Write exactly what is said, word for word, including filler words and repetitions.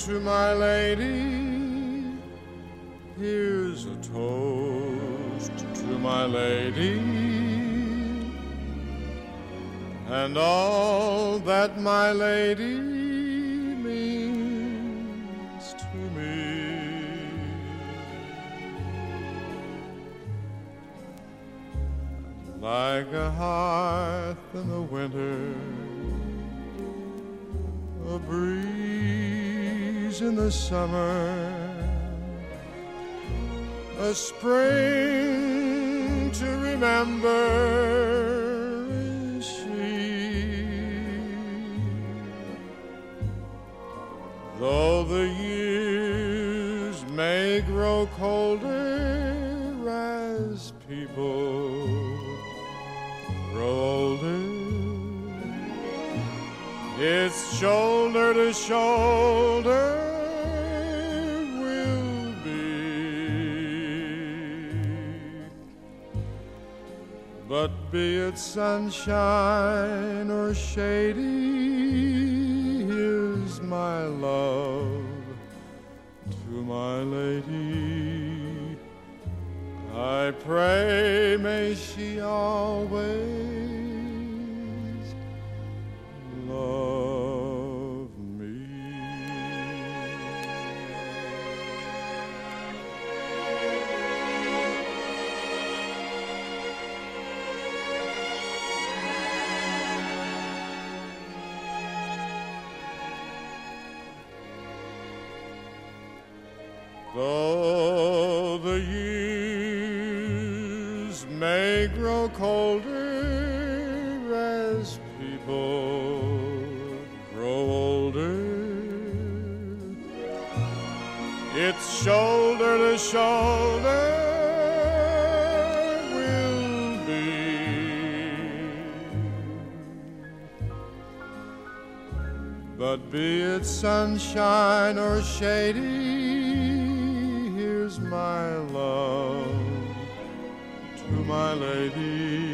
to my lady. Here's a toast to my lady, and all that my lady means to me. Like a hearth in the winter, a breeze in the summer, a spring to remember is she. Though the years may grow colder as people grow older, it's shoulder to shoulder we'll be. But be it sunshine or shady, here's my love to my lady. I pray may she always love me. Though the years may grow colder as people grow older, it's shoulder to shoulder we'll be. But be it sunshine or shady, here's my love to my lady.